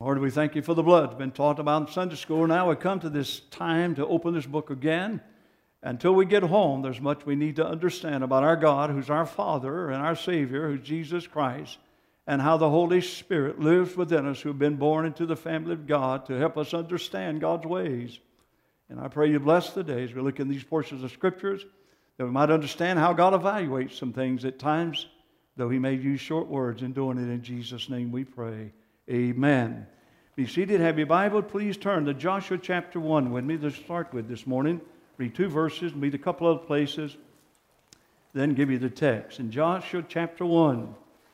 Lord, we thank you for the blood. It's been taught about in Sunday school. Now we come to this time to open this book again. Until we get home, there's much we need to understand about our God, who's our Father and our Savior, who's Jesus Christ, and how the Holy Spirit lives within us who've been born into the family of God to help us understand God's ways. And I pray you bless the day as we look in these portions of Scriptures, that we might understand how God evaluates some things at times, though He may use short words in doing it. In Jesus' name we pray. Amen. Be seated. Have your Bible. Please turn to Joshua chapter 1 with me to start with this morning. Read 2 verses, read a couple other places, then give you the text. In Joshua chapter 1,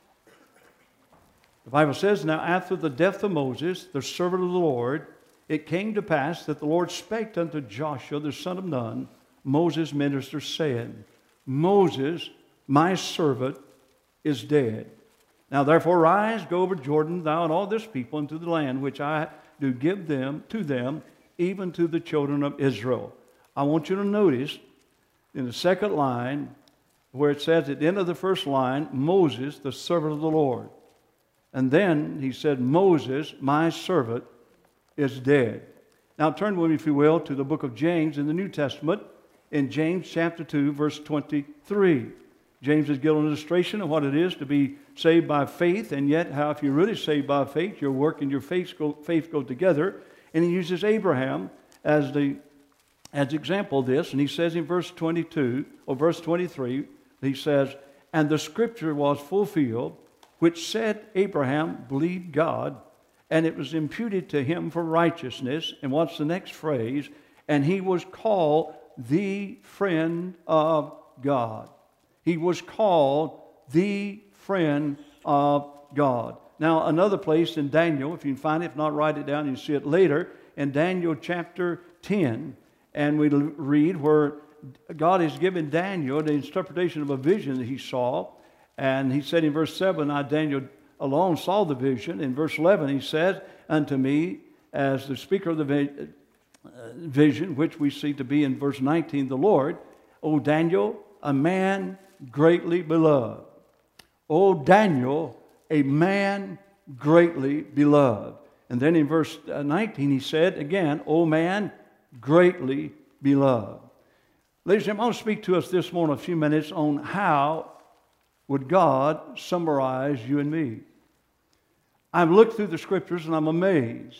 the Bible says, Now after the death of Moses, the servant of the Lord, it came to pass that the Lord spake unto Joshua the son of Nun, Moses' minister, saying, Moses, my servant, is dead. Now therefore rise, go over Jordan, thou and all this people, into the land which I do give them to them, even to the children of Israel. I want you to notice in the second line where it says at the end of the first line, Moses, the servant of the Lord. And then he said, Moses, my servant, is dead. Now turn with me, if you will, to the book of James in the New Testament, in James chapter 2, verse 23. James is giving an illustration of what it is to be saved by faith, and yet how if you're really saved by faith, your work and your faith go together. And he uses Abraham as example of this, and he says in verse 22 or verse 23, he says, And the scripture was fulfilled, which said Abraham believed God, and it was imputed to him for righteousness. And what's the next phrase? And he was called the friend of God. He was called the friend of God. Now, another place in Daniel, if you can find it, if not, write it down, you see it later, in Daniel chapter 10, and we read where God has given Daniel the interpretation of a vision that he saw. And he said in verse 7, I, Daniel, alone saw the vision. In verse 11, he said unto me, as the speaker of the vision, which we see to be in verse 19, the Lord, O Daniel, a man greatly beloved. O Daniel, a man greatly beloved. And then in verse 19, he said again, O man greatly beloved. Ladies and gentlemen, I want to speak to us this morning a few minutes on how would God summarize you and me. I've looked through the Scriptures and I'm amazed.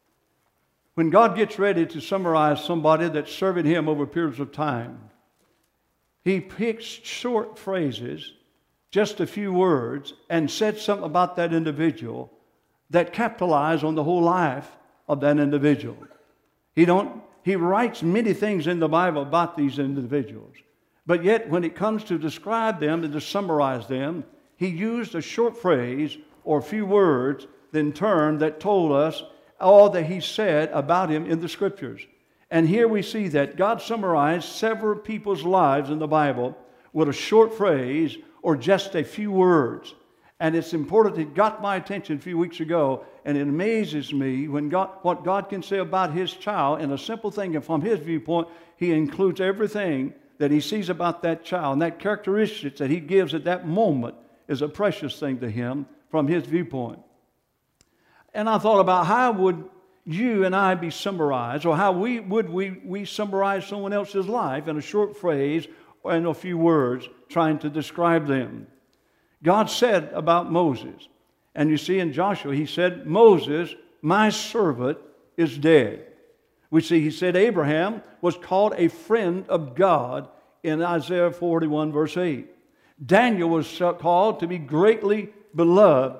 When God gets ready to summarize somebody that's serving Him over periods of time, He picks short phrases, just a few words, and said something about that individual that capitalize on the whole life of that individual. He writes many things in the Bible about these individuals. But yet, when it comes to describe them and to summarize them, he used a short phrase or a few words, then term that told us all that he said about him in the Scriptures. And here we see that God summarized several people's lives in the Bible with a short phrase or just a few words. And it's important. It got my attention a few weeks ago, and it amazes me when what God can say about His child in a simple thing. And from His viewpoint, He includes everything that He sees about that child. And that characteristics that He gives at that moment is a precious thing to Him from His viewpoint. And I thought about how would you and I be summarized, or how would we summarize someone else's life in a short phrase or in a few words trying to describe them. God said about Moses, and you see in Joshua, He said, Moses, my servant, is dead. We see He said Abraham was called a friend of God in Isaiah 41 verse 8. Daniel was called to be greatly beloved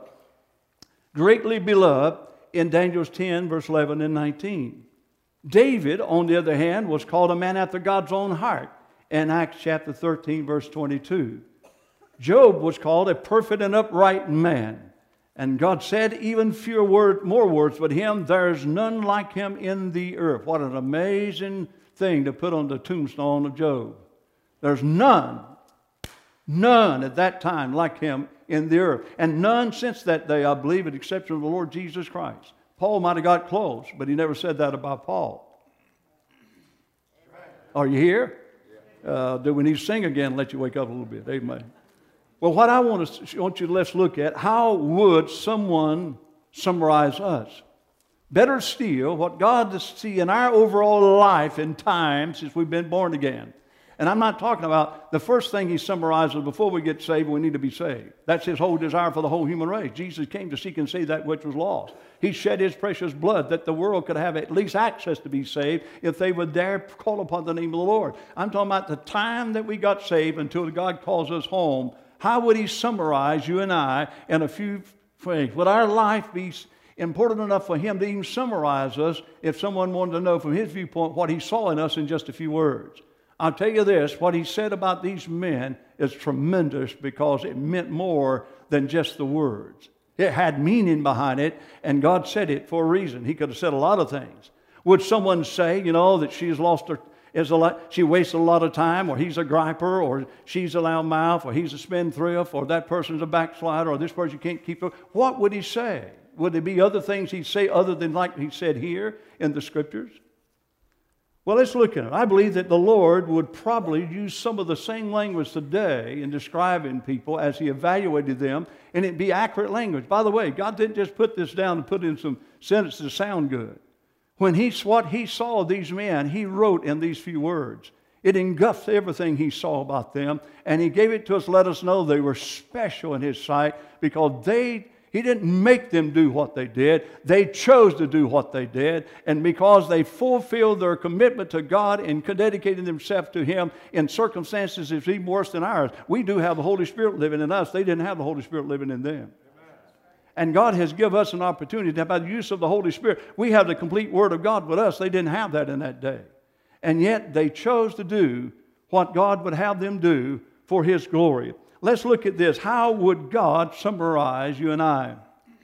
in Daniel 10 verse 11 and 19. David, on the other hand, was called a man after God's own heart in Acts chapter 13 verse 22. Job was called a perfect and upright man. And God said, even more words, but him, there's none like him in the earth. What an amazing thing to put on the tombstone of Job. There's none at that time like him in the earth. And none since that day, I believe, with the exception of the Lord Jesus Christ. Paul might have got close, but he never said that about Paul. Are you here? Do we need to sing again and let you wake up a little bit? Amen. Well, what I want you to let's look at, how would someone summarize us? Better still, what God does see in our overall life and time since we've been born again. And I'm not talking about the first thing he summarizes before we get saved, we need to be saved. That's his whole desire for the whole human race. Jesus came to seek and save that which was lost. He shed his precious blood that the world could have at least access to be saved if they would dare call upon the name of the Lord. I'm talking about the time that we got saved until God calls us home. How would he summarize you and I in a few things? Would our life be important enough for him to even summarize us if someone wanted to know from his viewpoint what he saw in us in just a few words? I'll tell you this, what he said about these men is tremendous because it meant more than just the words. It had meaning behind it, and God said it for a reason. He could have said a lot of things. Would someone say, that she's lost her, she wasted a lot of time, or he's a griper, or she's a loudmouth, or he's a spendthrift, or that person's a backslider, or this person can't keep her? What would he say? Would there be other things he'd say other than like he said here in the Scriptures? Well, let's look at it. I believe that the Lord would probably use some of the same language today in describing people as he evaluated them, and it'd be accurate language. By the way, God didn't just put this down and put in some sentences to sound good. When what he saw these men, he wrote in these few words. It engulfed everything he saw about them, and he gave it to us, let us know they were special in his sight because he didn't make them do what they did. They chose to do what they did. And because they fulfilled their commitment to God and dedicated themselves to him in circumstances that's even worse than ours. We do have the Holy Spirit living in us. They didn't have the Holy Spirit living in them. And God has given us an opportunity to, by the use of the Holy Spirit, we have the complete Word of God with us. They didn't have that in that day. And yet they chose to do what God would have them do for his glory. Let's look at this. How would God summarize you and I?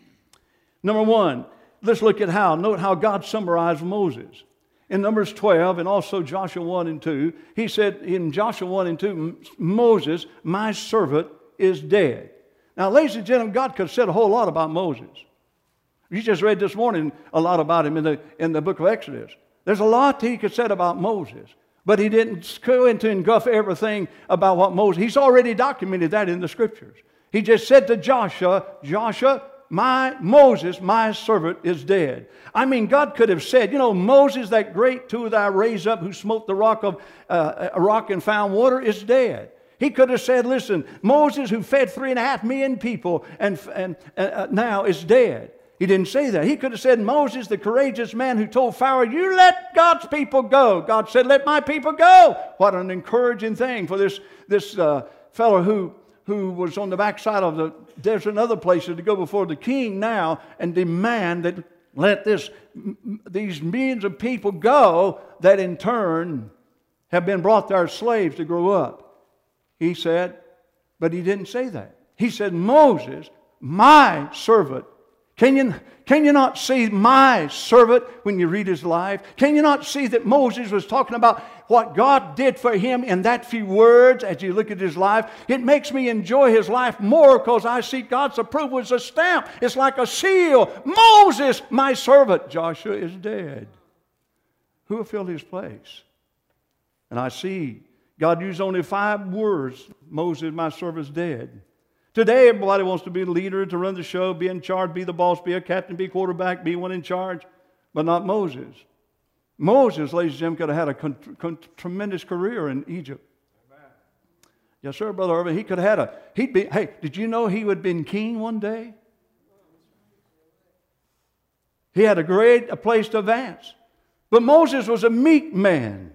Number one, let's look at note how God summarized Moses. In Numbers 12 and also Joshua 1 and 2, he said in Joshua 1 and 2, Moses, my servant, is dead. Now, ladies and gentlemen, God could have said a whole lot about Moses. You just read this morning a lot about him in the book of Exodus. There's a lot he could have said about Moses. But he didn't go into engulf everything about what Moses. He's already documented that in the Scriptures. He just said to Joshua, Moses, my servant, is dead. I mean, God could have said, Moses, that great tool that I raised up who smote the rock and found water, is dead. He could have said, listen, Moses who fed 3.5 million people and now is dead. He didn't say that. He could have said, Moses, the courageous man who told Pharaoh, you let God's people go. God said, let my people go. What an encouraging thing for this fellow who was on the backside of the desert and other places to go before the king now and demand that let these millions of people go that in turn have been brought there as slaves to grow up. He said, but he didn't say that. He said, Moses, my servant. Can you not see my servant when you read his life? Can you not see that Moses was talking about what God did for him in that few words as you look at his life? It makes me enjoy his life more because I see God's approval as a stamp. It's like a seal. Moses, my servant. Joshua is dead. Who will fill his place? And I see God used only 5 words. Moses, my servant, is dead. Today, everybody wants to be a leader, to run the show, be in charge, be the boss, be a captain, be quarterback, be one in charge, but not Moses. Moses, ladies and gentlemen, could have had a tremendous career in Egypt. Amen. Yes, sir, Brother Irvin. He could have had did you know he would have been king one day? He had a place to advance. But Moses was a meek man.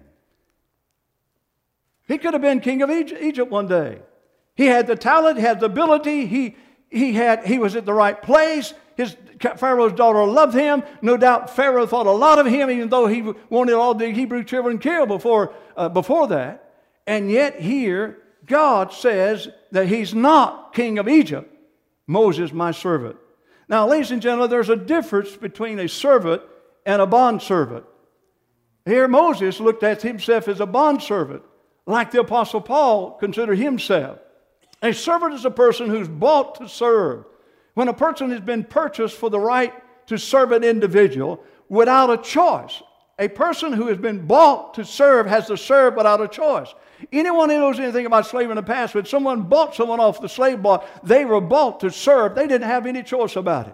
He could have been king of Egypt one day. He had the talent, he had the ability, he was at the right place. Pharaoh's daughter loved him. No doubt Pharaoh thought a lot of him, even though he wanted all the Hebrew children killed before that. And yet here, God says that he's not king of Egypt. Moses, my servant. Now, ladies and gentlemen, there's a difference between a servant and a bondservant. Here Moses looked at himself as a bondservant, like the Apostle Paul considered himself. A servant is a person who's bought to serve. When a person has been purchased for the right to serve an individual without a choice. A person who has been bought to serve has to serve without a choice. Anyone who knows anything about slavery in the past, when someone bought someone off the slave block, they were bought to serve. They didn't have any choice about it.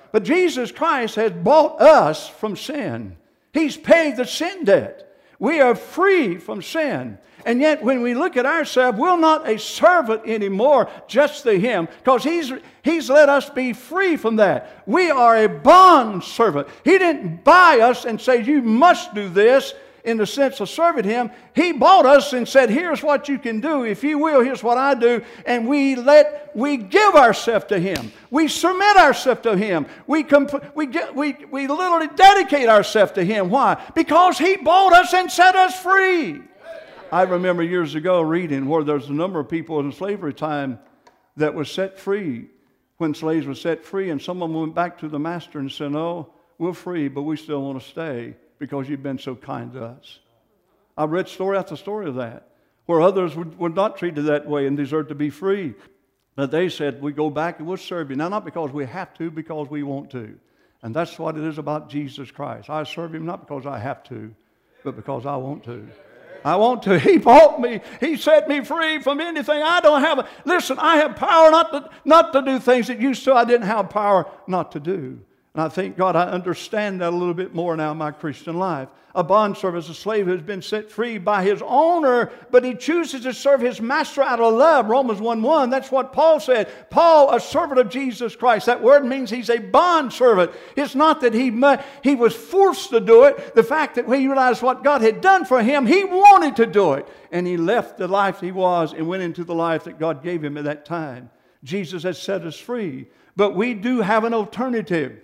But Jesus Christ has bought us from sin. He's paid the sin debt. We are free from sin. And yet when we look at ourselves, we're not a servant anymore just to Him, because He's let us be free from that. We are a bond servant. He didn't buy us and say, you must do this in the sense of serving Him. He bought us and said, here's what you can do. If you will, here's what I do. And we give ourselves to Him. We submit ourselves to Him. We literally dedicate ourselves to Him. Why? Because He bought us and set us free. I remember years ago reading where there's a number of people in slavery time that was set free when slaves were set free, and some of them went back to the master and said, no, we're free, but we still want to stay because you've been so kind to us. I've read story after story of that, where others were not treated that way and deserved to be free. But they said, we go back and we'll serve you. Now, not because we have to, because we want to. And that's what it is about Jesus Christ. I serve Him not because I have to, but because I want to. I want to. He bought me. He set me free from anything. I don't have listen, I have power not to do things that used to I didn't have power not to do. And I thank God I understand that a little bit more now in my Christian life. A bondservant is a slave who has been set free by his owner, but he chooses to serve his master out of love. Romans 1:1, that's what Paul said. Paul, a servant of Jesus Christ. That word means he's a bondservant. It's not that he was forced to do it. The fact that when he realized what God had done for him, he wanted to do it. And he left the life he was and went into the life that God gave him at that time. Jesus has set us free. But we do have an alternative.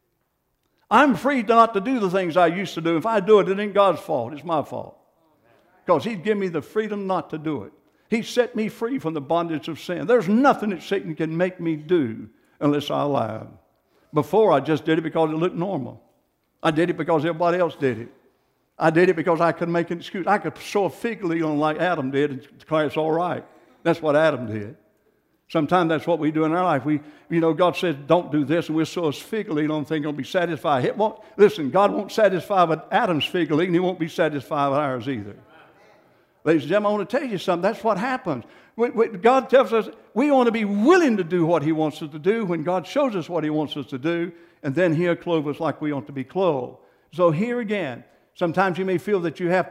I'm free not to do the things I used to do. If I do it, it ain't God's fault. It's my fault. Because He's given me the freedom not to do it. He set me free from the bondage of sin. There's nothing that Satan can make me do unless I allow him. Before, I just did it because it looked normal. I did it because everybody else did it. I did it because I could make an excuse. I could sew a fig leaf on like Adam did and declare it's all right. That's what Adam did. Sometimes that's what we do in our life. God says, don't do this, and we'll sow a fig leaf on thinking it'll be satisfied. Listen, God won't satisfy with Adam's fig leaf, and He won't be satisfied with ours either. Ladies and gentlemen, I want to tell you something. That's what happens. God tells us we want to be willing to do what He wants us to do when God shows us what He wants us to do, and then He'll clothe us like we ought to be clothed. So here again, sometimes you may feel that you have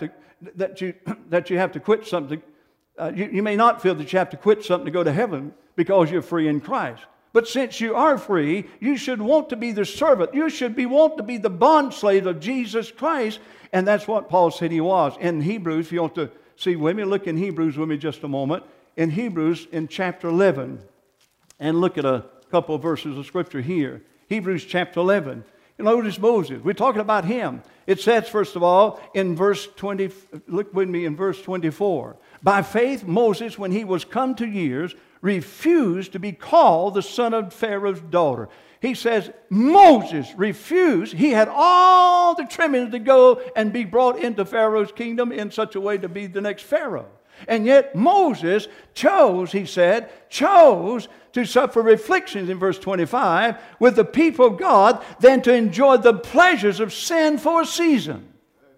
to quit something. You may not feel that you have to quit something to go to heaven because you're free in Christ. But since you are free, you should want to be the servant. You should want to be the bondslave of Jesus Christ. And that's what Paul said he was. In Hebrews, if you want to see with me, look in Hebrews with me just a moment. In Hebrews, in chapter 11, and look at a couple of verses of Scripture here. Hebrews chapter 11. You notice Moses. We're talking about him. It says, first of all, in verse 20, look with me in verse 24. By faith, Moses, when he was come to years, refused to be called the son of Pharaoh's daughter. He says, Moses refused. He had all the trimmings to go and be brought into Pharaoh's kingdom in such a way to be the next Pharaoh. And yet Moses chose, he said, to suffer afflictions in verse 25 with the people of God than to enjoy the pleasures of sin for a season.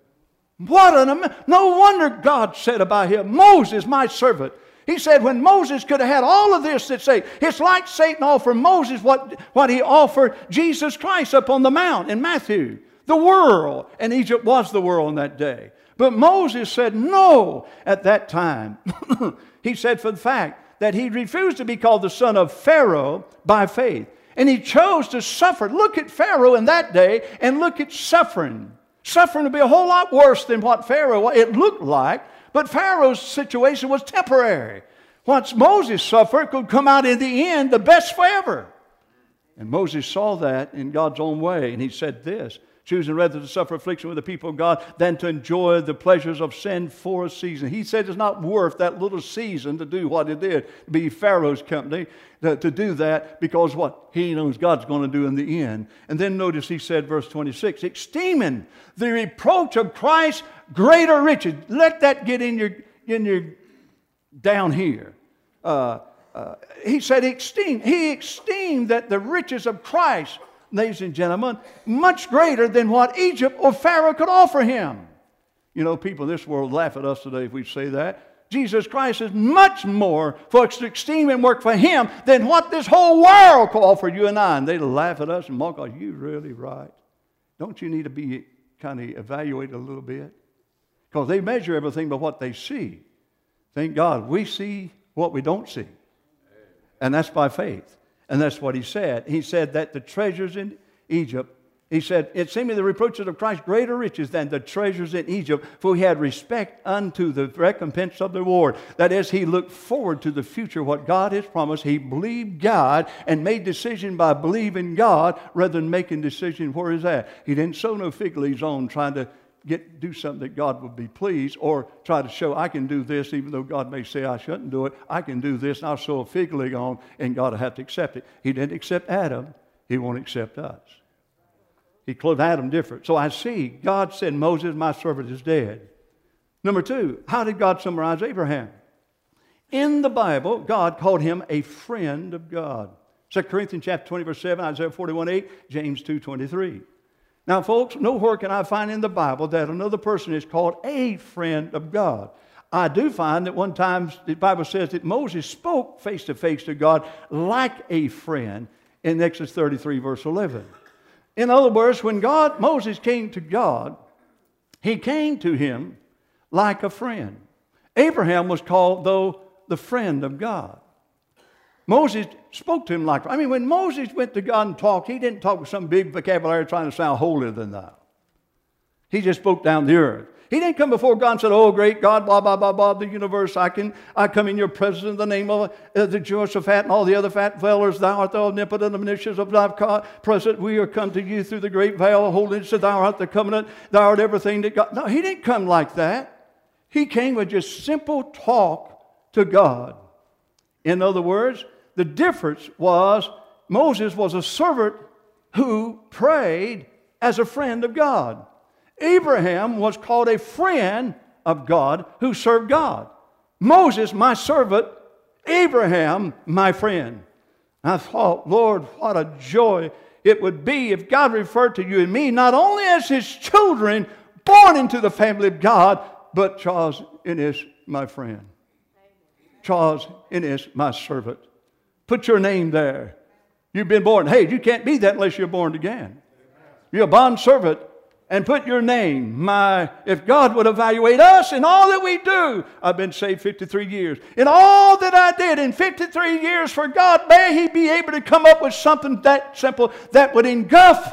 No wonder God said about him, Moses, my servant. He said when Moses could have had all of this that say, it's like Satan offered Moses what he offered Jesus Christ up on the mount in Matthew. The world. And Egypt was the world in that day. But Moses said no at that time. He said for the fact that he refused to be called the son of Pharaoh by faith. And he chose to suffer. Look at Pharaoh in that day and look at suffering. Suffering would be a whole lot worse than what Pharaoh, it looked like. But Pharaoh's situation was temporary. Once Moses suffered, could come out in the end the best forever. And Moses saw that in God's own way. And he said this, choosing rather to suffer affliction with the people of God than to enjoy the pleasures of sin for a season. He said it's not worth that little season to do what it did, to be Pharaoh's company, to do that because what? He knows God's going to do in the end. And then notice he said, verse 26, esteeming the reproach of Christ greater riches. Let that get in your down here. He said he esteemed that the riches of Christ, ladies and gentlemen, much greater than what Egypt or Pharaoh could offer him. You know, people in this world laugh at us today if we say that. Jesus Christ is much more for us to esteem and work for Him than what this whole world can offer you and I. And they laugh at us and mock us. You're really right. Don't you need to be kind of evaluated a little bit? Because they measure everything by what they see. Thank God, we see what we don't see. And that's by faith. And that's what He said. He said that the treasures in Egypt, He said, it seemed to the reproaches of Christ greater riches than the treasures in Egypt, for He had respect unto the recompense of the reward. That is, He looked forward to the future, what God has promised. He believed God and made decision by believing God rather than making decision where He's at. He didn't sow no fig leaves on trying to do something that God would be pleased, or try to show I can do this even though God may say I shouldn't do it. I can do this and I'll sow a fig leaf on and God will have to accept it. He didn't accept Adam. He won't accept us. He clothed Adam different. So I see God said, Moses, my servant, is dead. Number two, how did God summarize Abraham? In the Bible, God called him a friend of God. 2 Corinthians chapter 20, verse 7, Isaiah 41:8, James 2:23. Now, folks, nowhere can I find in the Bible that another person is called a friend of God. I do find that one time the Bible says that Moses spoke face to face to God like a friend in Exodus 33, verse 11. In other words, when Moses came to God, he came to Him like a friend. Abraham was called, though, the friend of God. Moses spoke to him like, when Moses went to God and talked, he didn't talk with some big vocabulary trying to sound holier than thou. He just spoke down the earth. He didn't come before God and said, oh, great God, blah, blah, blah, blah, the universe, I come in your presence in the name of the Jehoshaphat and all the other fat fellers. Thou art the omnipotent, omniscience of thy present. We are come to you through the great veil of holiness. Thou art the covenant. Thou art everything that God. No, he didn't come like that. He came with just simple talk to God. In other words, the difference was Moses was a servant who prayed as a friend of God. Abraham was called a friend of God who served God. Moses, my servant. Abraham, my friend. I thought, Lord, what a joy it would be if God referred to you and me not only as His children born into the family of God, but Charles Innes, my friend. Charles Innes, my servant. Put your name there. You've been born. Hey, you can't be that unless you're born again. You're a bond servant. And put your name. If God would evaluate us in all that we do, I've been saved 53 years. In all that I did in 53 years for God, may He be able to come up with something that simple that would engulf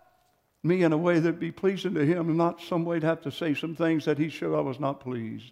me in a way that would be pleasing to Him, and not some way to have to say some things that He showed I was not pleased.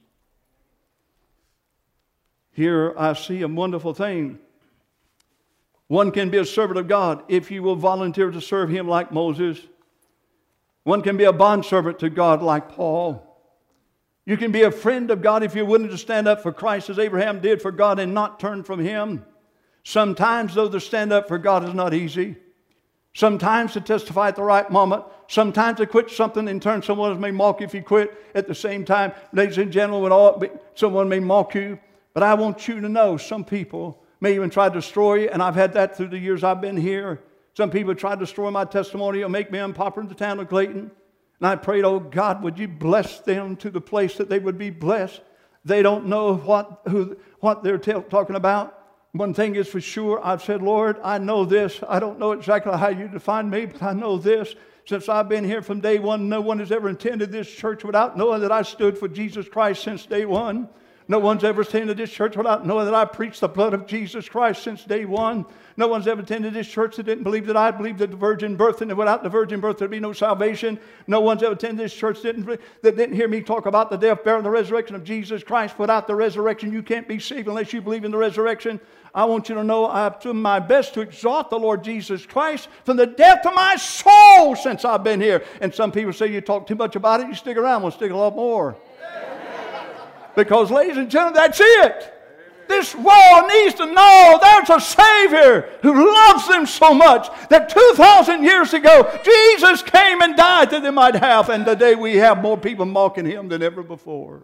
Here I see a wonderful thing. One can be a servant of God if you will volunteer to serve Him like Moses. One can be a bondservant to God like Paul. You can be a friend of God if you're willing to stand up for Christ as Abraham did for God and not turn from Him. Sometimes, though, to stand up for God is not easy. Sometimes to testify at the right moment. Sometimes to quit something and turn someone else may mock you if you quit. At the same time, ladies and gentlemen, someone may mock you. But I want you to know some people may even try to destroy you, and I've had that through the years I've been here. Some people tried to destroy my testimony or make me unpopular in the town of Clayton. And I prayed, oh God, would you bless them to the place that they would be blessed. They don't know what they're talking about. One thing is for sure, I've said, Lord, I know this. I don't know exactly how you define me, but I know this. Since I've been here from day one, no one has ever attended this church without knowing that I stood for Jesus Christ since day one. No one's ever attended this church without knowing that I preached the blood of Jesus Christ since day one. No one's ever attended this church that didn't believe that I believed that the virgin birth, and that without the virgin birth there'd be no salvation. No one's ever attended this church that didn't hear me talk about the death, burial, and the resurrection of Jesus Christ. Without the resurrection, you can't be saved unless you believe in the resurrection. I want you to know I've done my best to exalt the Lord Jesus Christ from the depth of my soul since I've been here. And some people say you talk too much about it, you stick around, we'll stick a lot more. Because, ladies and gentlemen, that's it. This world needs to know there's a Savior who loves them so much that 2,000 years ago, Jesus came and died that they might have. And today we have more people mocking Him than ever before.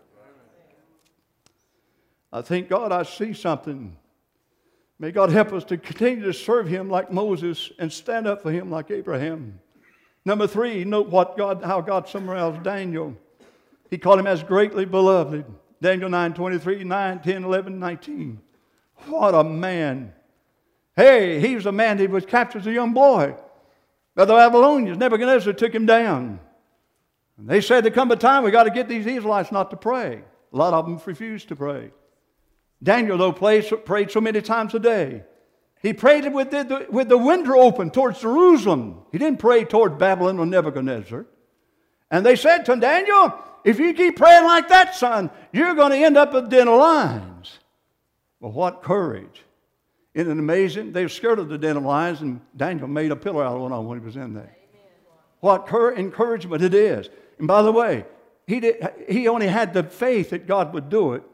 I thank God I see something. May God help us to continue to serve Him like Moses and stand up for Him like Abraham. Number 3, note how God summarized Daniel. He called him as greatly beloved. Daniel 9:23, 9, 10, 11, 19. What a man. Hey, he was a man that was captured as a young boy by the Babylonians. Nebuchadnezzar took him down. And they said there come a time we got to get these Israelites not to pray. A lot of them refused to pray. Daniel, though, prayed so many times a day. He prayed with the window open towards Jerusalem. He didn't pray toward Babylon or Nebuchadnezzar. And they said to him, Daniel, if you keep praying like that, son, you're going to end up at the den of lions. Well, what courage. Isn't it amazing? They were scared of the den of lions, and Daniel made a pillar out of one of them when he was in there. What encouragement it is. And by the way, he only had the faith that God would do it.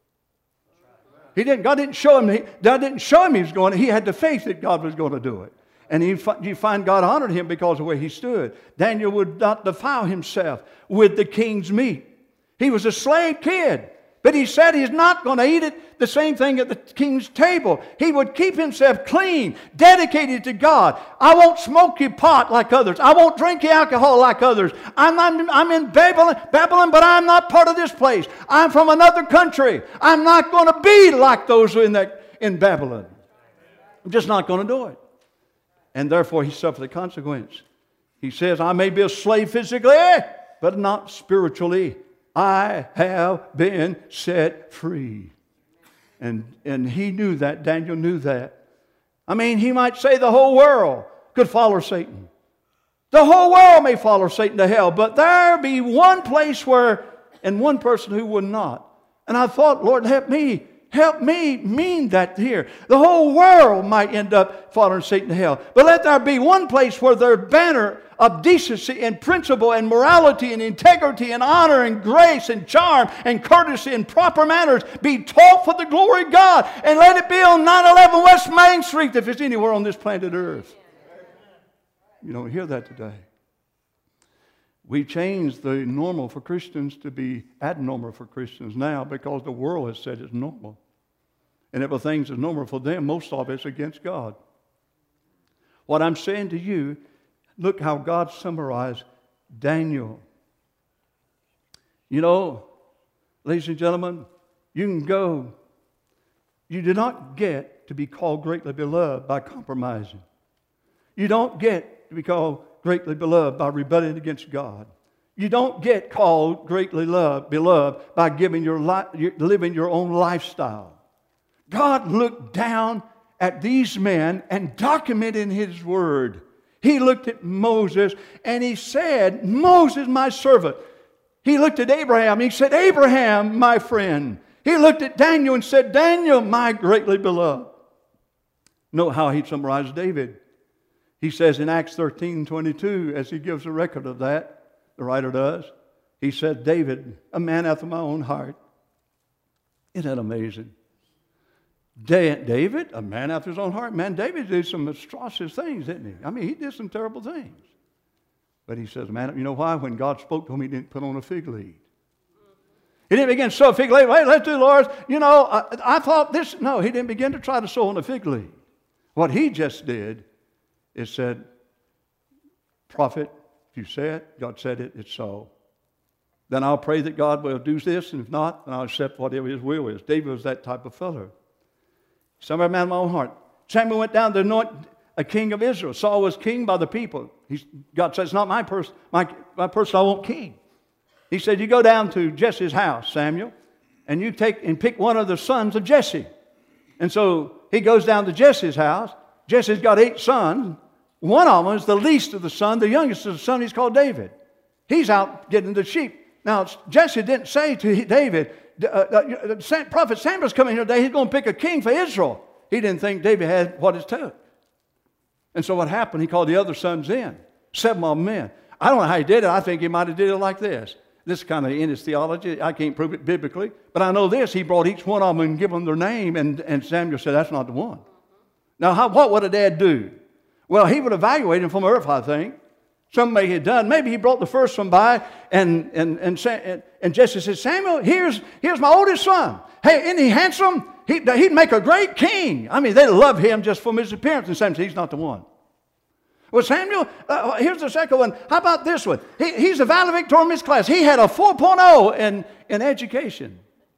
God didn't show him he was going. He had the faith that God was going to do it. And you find God honored him because of the way he stood. Daniel would not defile himself with the king's meat. He was a slave kid. But he said he's not going to eat it the same thing at the king's table. He would keep himself clean, dedicated to God. I won't smoke your pot like others. I won't drink your alcohol like others. I'm in Babylon, but I'm not part of this place. I'm from another country. I'm not going to be like those in Babylon. I'm just not going to do it. And therefore he suffered the consequence. He says, I may be a slave physically, but not spiritually. I have been set free. And he knew that. Daniel knew that. I mean, he might say the whole world could follow Satan. The whole world may follow Satan to hell, but there be one place and one person who would not. And I thought, Lord, help me mean that here. The whole world might end up following Satan to hell. But let there be one place where their banner of decency and principle and morality and integrity and honor and grace and charm and courtesy and proper manners be taught for the glory of God. And let it be on 911 West Main Street if it's anywhere on this planet Earth. You don't hear that today. We changed the normal for Christians to be abnormal for Christians now because the world has said it's normal. And everything that's normal for them, most of it's against God. What I'm saying to you, look how God summarized Daniel. You know, ladies and gentlemen, you can go. You do not get to be called greatly beloved by compromising. You don't get to be called greatly beloved by rebelling against God. You don't get called greatly beloved by living your own lifestyle. God looked down at these men and documented in His Word. He looked at Moses and He said, Moses, my servant. He looked at Abraham and He said, Abraham, my friend. He looked at Daniel and said, Daniel, my greatly beloved. Note how He summarized David. He says in Acts 13:22, as he gives a record of that, the writer does, he said, David, a man after my own heart. Isn't that amazing? David, a man after his own heart. Man, David did some atrocious things, didn't he? I mean, he did some terrible things. But he says, man, you know why? When God spoke to him, he didn't put on a fig leaf. He didn't begin to sow a fig leaf. Hey, let's do, Lord. You know, I thought this. No, he didn't begin to try to sow on a fig leaf. What he just did is said, prophet, if you say it, God said it, it's so. Then I'll pray that God will do this, and if not, then I'll accept whatever His will is. David was that type of fellow. Somewhere man of my own heart. Samuel went down to anoint a king of Israel. Saul was king by the people. God said, it's not my person. My person I want king. He said, you go down to Jesse's house, Samuel, and you take and pick one of the sons of Jesse. And so he goes down to Jesse's house. Jesse's got 8 sons. One of them is the least of the son. The youngest of the son, he's called David. He's out getting the sheep. Now, Jesse didn't say to David, Prophet Samuel's coming here today. He's going to pick a king for Israel. He didn't think David had what it took. And so what happened? He called the other sons in. 7 of them in. I don't know how he did it. I think he might have did it like this. This is kind of in his theology. I can't prove it biblically. But I know this. He brought each one of them and gave them their name. And Samuel said, that's not the one. Now, what would a dad do? Well, he would evaluate him from earth, I think. Somebody had done. Maybe he brought the first one by, and Jesse said, Samuel, here's my oldest son. Hey, isn't he handsome? He'd make a great king. I mean, they love him just from his appearance. And Samuel said, he's not the one. Well, Samuel, here's the second one. How about this one? He's a valedictorian in his class. He had a 4.0 in education.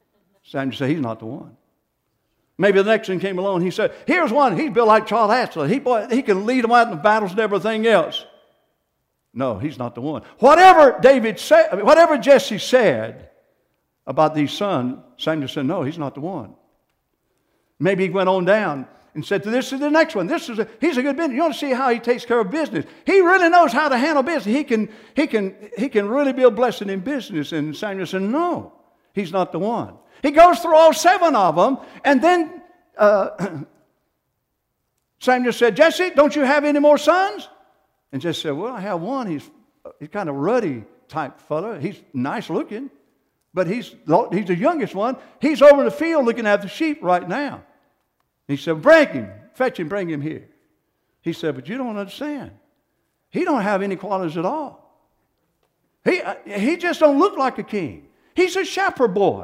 Samuel said, he's not the one. Maybe the next one came along. He said, here's one. He's built like Charles Atlas. He can lead them out in the battles and everything else. No, he's not the one. Whatever Jesse said about these sons, Samuel said, no, he's not the one. Maybe he went on down and said, this is the next one. He's a good business. You want to see how he takes care of business. He really knows how to handle business. He can really be a blessing in business. And Samuel said, no, he's not the one. He goes through all 7 of them, and then Samuel said, Jesse, don't you have any more sons? And Jesse said, well, I have one. He's kind of ruddy type fellow. He's nice looking, but he's the youngest one. He's over in the field looking after the sheep right now. He said, fetch him, bring him here. He said, but you don't understand. He don't have any qualities at all. He just don't look like a king. He's a shepherd boy.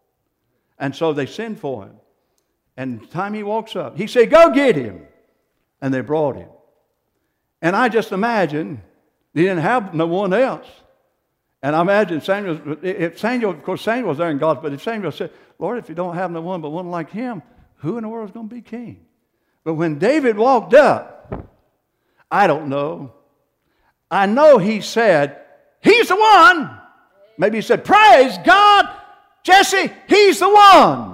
And so they send for him. And the time he walks up, he said, go get him. And they brought him. And I just imagine he didn't have no one else. And I imagine Samuel, of course, Samuel was there in God, but if Samuel said, Lord, if you don't have no one but one like him, who in the world is going to be king? But when David walked up, I don't know. I know he said, he's the one. Maybe he said, praise God, Jesse, he's the one.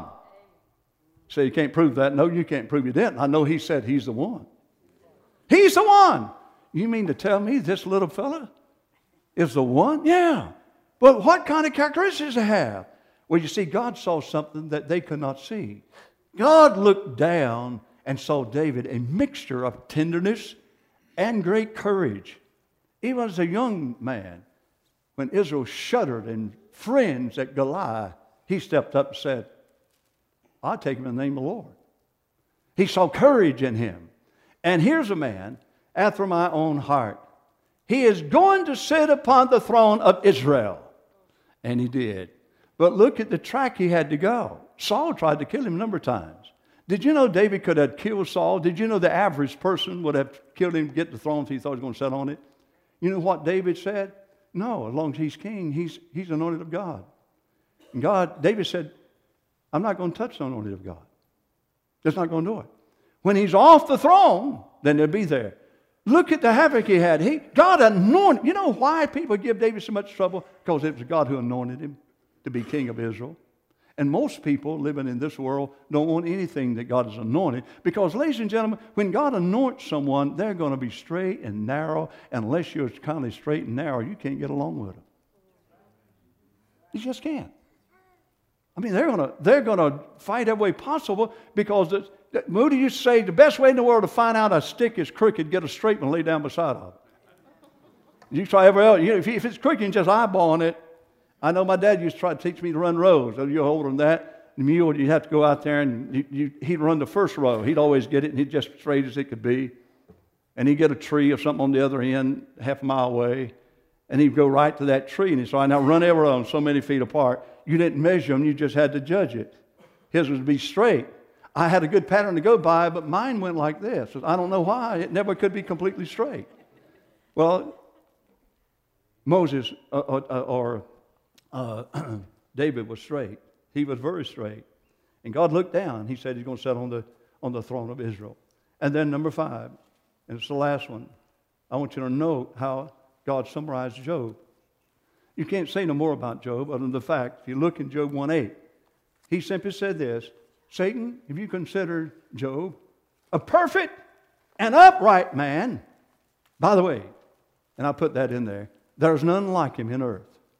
So you can't prove that. No, you can't prove you didn't. I know he said he's the one. He's the one. You mean to tell me this little fella is the one? Yeah. But what kind of characteristics does he have? Well, you see, God saw something that they could not see. God looked down and saw David a mixture of tenderness and great courage. Even as a young man, when Israel shuddered and friends at Goliath, he stepped up and said, I'll take him in the name of the Lord. He saw courage in him. And here's a man after my own heart. He is going to sit upon the throne of Israel. And he did. But look at the track he had to go. Saul tried to kill him a number of times. Did you know David could have killed Saul? Did you know the average person would have killed him to get the throne if he thought he was going to sit on it? You know what David said? No, as long as he's king, he's anointed of God. And David said, I'm not going to touch the anointed of God. Just not going to do it. When he's off the throne, then they'll be there. Look at the havoc he had. God anointed. You know why people give David so much trouble? Because it was God who anointed him to be king of Israel. And most people living in this world don't want anything that God has anointed. Because, ladies and gentlemen, when God anoints someone, they're going to be straight and narrow. Unless you're kind of straight and narrow, you can't get along with them. You just can't. I mean, they're going to fight every way possible because Moody used to say the best way in the world to find out a stick is crooked, get a straight one, lay down beside of it. You try every else. If it's crooked, you just eyeballing it. I know my dad used to try to teach me to run rows. You're older than that. The mule, you'd have to go out there and he'd run the first row. He'd always get it, and he'd just straight as it could be. And he'd get a tree or something on the other end, half a mile away, and he'd go right to that tree. And he'd say, now run every row so many feet apart. You didn't measure them, you just had to judge it. His was to be straight. I had a good pattern to go by, but mine went like this. I don't know why. It never could be completely straight. Well, Moses David was straight. He was very straight. And God looked down. He said he's going to sit on the throne of Israel. And then number 5, and it's the last one. I want you to note how God summarized Job. You can't say no more about Job other than the fact, if you look in Job 1:8, he simply said this, Satan, if you consider Job a perfect and upright man, by the way, and I put that in there, there's none like him in earth.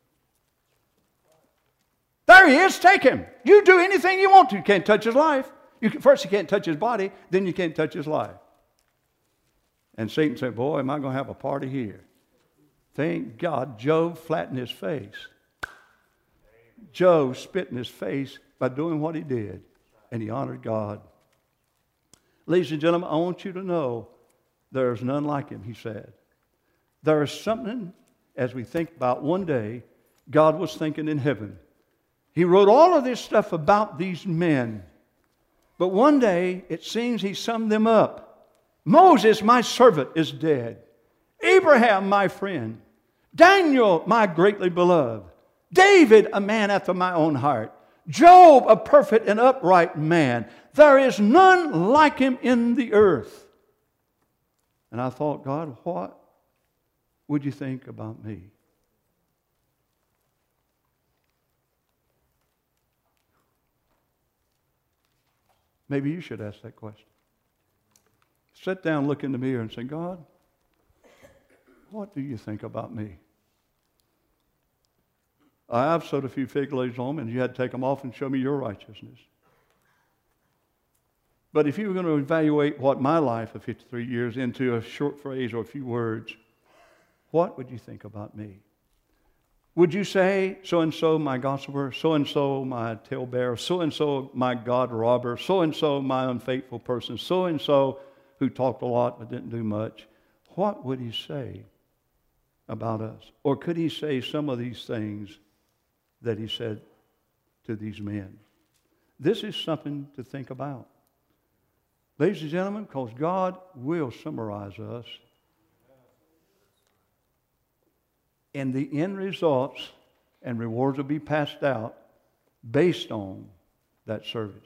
There he is, take him. You do anything you want to. You can't touch his life. First you can't touch his body, then you can't touch his life. And Satan said, boy, am I going to have a party here. Thank God Job flattened his face. Job spit in his face by doing what he did, and he honored God. Ladies and gentlemen, I want you to know there's none like him, he said. There is something, as we think about one day, God was thinking in heaven. He wrote all of this stuff about these men. But one day, it seems he summed them up. Moses, my servant, is dead. Abraham, my friend. Daniel, my greatly beloved. David, a man after my own heart. Job, a perfect and upright man. There is none like him in the earth. And I thought, God, what would you think about me? Maybe you should ask that question. Sit down, look in the mirror and say, God, what do you think about me? I have sewed a few fig leaves on them, and you had to take them off and show me your righteousness. But if you were going to evaluate what my life of 53 years into a short phrase or a few words, what would you think about me? Would you say, so-and-so my gossiper, so-and-so my talebearer, so-and-so my God robber, so-and-so my unfaithful person, so-and-so who talked a lot but didn't do much? What would he say about us? Or could he say some of these things that he said to these men? This is something to think about. Ladies and gentlemen, because God will summarize us, and the end results and rewards will be passed out based on that service.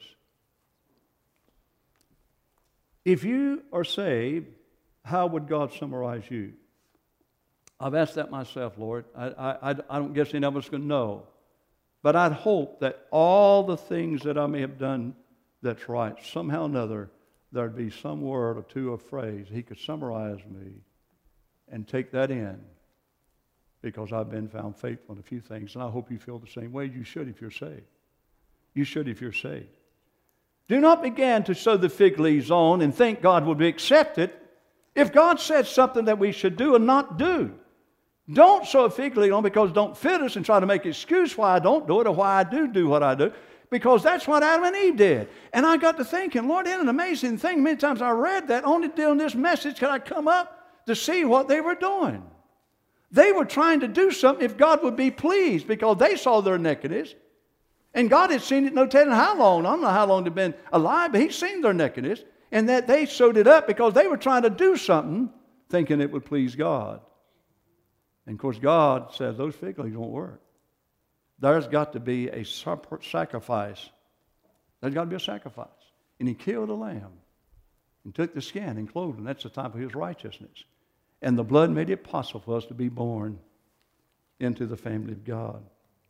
If you are saved, how would God summarize you? I've asked that myself, Lord. I don't guess any of us can know. But I'd hope that all the things that I may have done that's right, somehow or another, there'd be some word or two or phrase He could summarize me and take that in, because I've been found faithful in a few things. And I hope you feel the same way. You should if you're saved. You should if you're saved. Do not begin to sew the fig leaves on and think God will accept it if God said something that we should do and not do. Don't sew a fig leaf on because it don't fit us and try to make an excuse why I don't do it or why I do what I do, because that's what Adam and Eve did. And I got to thinking, Lord, isn't it an amazing thing? Many times I read that, only during this message could I come up to see what they were doing. They were trying to do something if God would be pleased, because they saw their nakedness. And God had seen it no telling how long. I don't know how long they've been alive, but He's seen their nakedness. And that they sewed it up because they were trying to do something thinking it would please God. And of course, God says those fig leaves won't work. There's got to be a sacrifice. There's got to be a sacrifice. And He killed a lamb and took the skin and clothed him. That's the type of His righteousness. And the blood made it possible for us to be born into the family of God.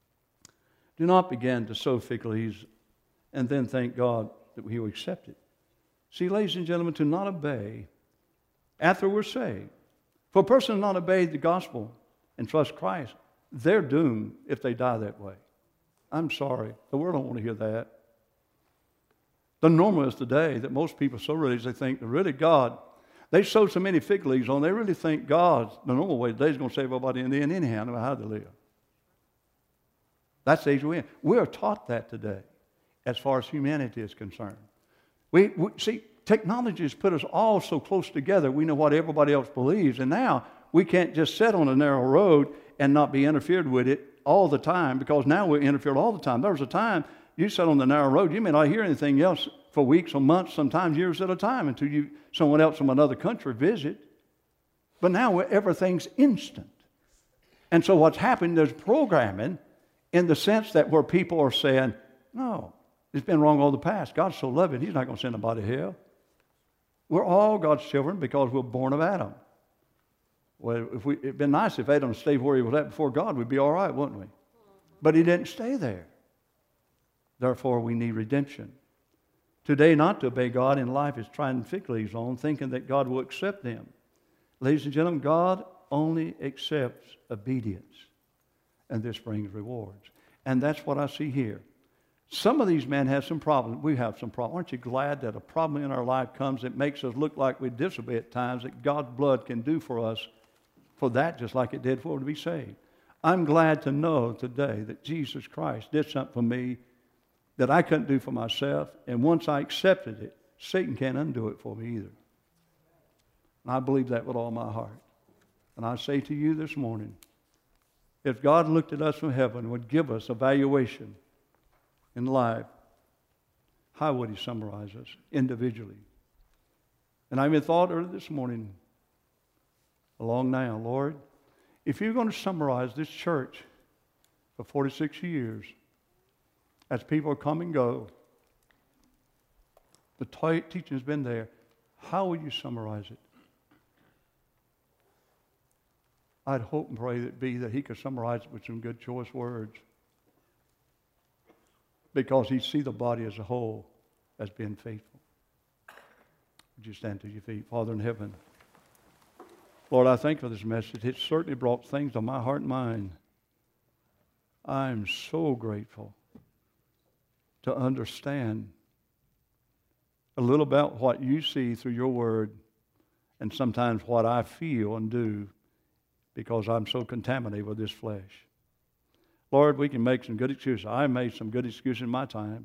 Do not begin to sow fig leaves and then thank God that He will accept it. See, ladies and gentlemen, to not obey after we're saved. For a person to not obey the gospel and trust Christ, they're doomed if they die that way. I'm sorry. The world don't want to hear that. The normal is today that most people are so religious, they think that really God, they sow so many fig leaves on, they really think God, the normal way today, is going to save everybody in the end anyhow, no matter how they live. That's the age we're in. We are taught that today as far as humanity is concerned. We see, technology has put us all so close together, we know what everybody else believes, and now we can't just sit on a narrow road and not be interfered with it all the time, because now we're interfered all the time. There was a time you sat on the narrow road, you may not hear anything else for weeks or months, sometimes years at a time, until someone else from another country visit. But now everything's instant. And so what's happened, there's programming in the sense that where people are saying, no, it's been wrong all the past. God's so loving, He's not going to send nobody to hell. We're all God's children because we're born of Adam. Well, it'd been nice if Adam stayed where he was at before God, we'd be all right, wouldn't we? But he didn't stay there. Therefore, we need redemption. Today, not to obey God in life is trying fig leaves on, thinking that God will accept them. Ladies and gentlemen, God only accepts obedience, and this brings rewards. And that's what I see here. Some of these men have some problems. We have some problems. Aren't you glad that a problem in our life comes that makes us look like we disobey at times, that God's blood can do for us for that just like it did for us to be saved? I'm glad to know today that Jesus Christ did something for me that I couldn't do for myself, and once I accepted it, Satan can't undo it for me either. And I believe that with all my heart. And I say to you this morning, if God looked at us from heaven and would give us a valuation in life, how would He summarize us individually? And I even thought earlier this morning, along now, Lord, if you're going to summarize this church for 46 years, as people come and go. The teaching has been there. How will you summarize it? I'd hope and pray that he could summarize it with some good choice words. Because he'd see the body as a whole as being faithful. Would you stand to your feet? Father in heaven, Lord, I thank you for this message. It certainly brought things to my heart and mind. I'm so grateful to understand a little about what you see through your word and sometimes what I feel and do because I'm so contaminated with this flesh. Lord, we can make some good excuses. I made some good excuses in my time.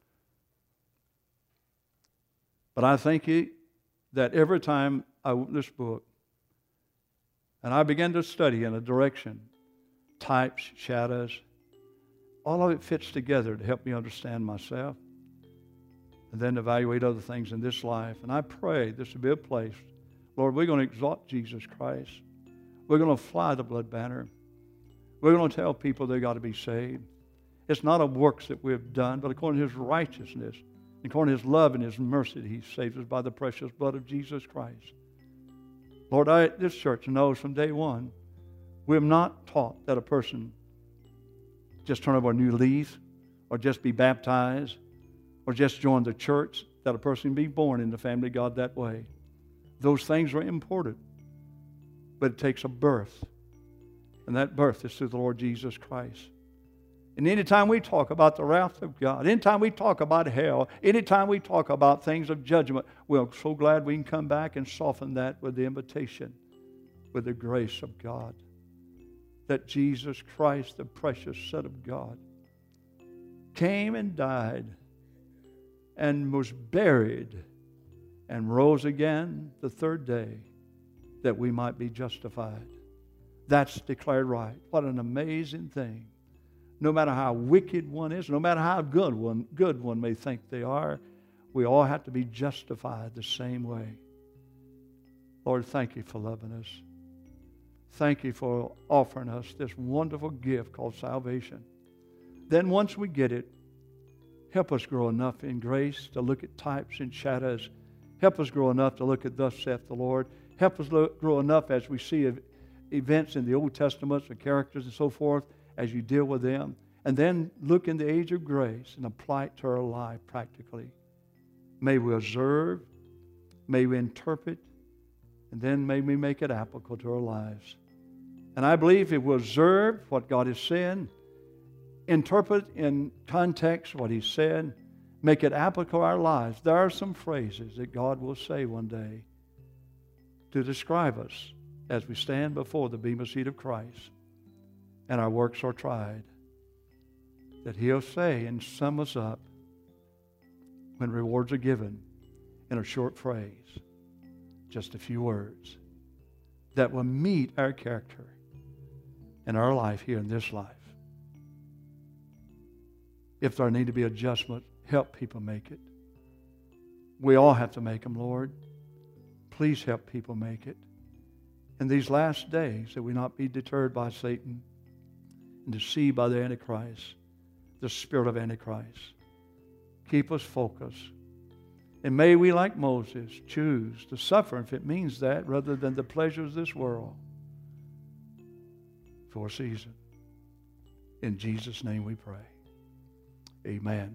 But I thank you that every time I open this book and I began to study in a direction, types, shadows, all of it fits together to help me understand myself and then evaluate other things in this life. And I pray this will be a place, Lord, we're going to exalt Jesus Christ. We're going to fly the blood banner. We're going to tell people they've got to be saved. It's not of works that we've done, but according to his righteousness, according to his love and his mercy, he saves us by the precious blood of Jesus Christ. Lord, this church knows from day one, we have not taught that a person just turn over a new leaf or just be baptized or just join the church, that a person be born in the family of God that way. Those things are important, but it takes a birth. And that birth is through the Lord Jesus Christ. And anytime we talk about the wrath of God, anytime we talk about hell, anytime we talk about things of judgment, we're so glad we can come back and soften that with the invitation, with the grace of God. That Jesus Christ, the precious Son of God, came and died and was buried and rose again the third day that we might be justified. That's declared right. What an amazing thing. No matter how wicked one is, no matter how good one may think they are, we all have to be justified the same way. Lord, thank you for loving us. Thank you for offering us this wonderful gift called salvation. Then once we get it, help us grow enough in grace to look at types and shadows. Help us grow enough to look at thus saith the Lord. Help us grow enough as we see events in the Old Testament, the characters and so forth, as you deal with them. And then look in the age of grace and apply it to our life practically. May we observe, may we interpret, and then may we make it applicable to our lives. And I believe if we observe what God is saying, interpret in context what He said, make it applicable to our lives, there are some phrases that God will say one day to describe us as we stand before the bema seat of Christ and our works are tried, that He'll say and sum us up when rewards are given in a short phrase, just a few words that will meet our character and our life here in this life. If there need to be adjustment, help people make it. We all have to make them, Lord. Please help people make it. In these last days, that we not be deterred by Satan and deceived by the Antichrist, the spirit of Antichrist. Keep us focused. And may we, like Moses, choose to suffer, if it means that, rather than the pleasures of this world, for a season. In Jesus' name we pray. Amen.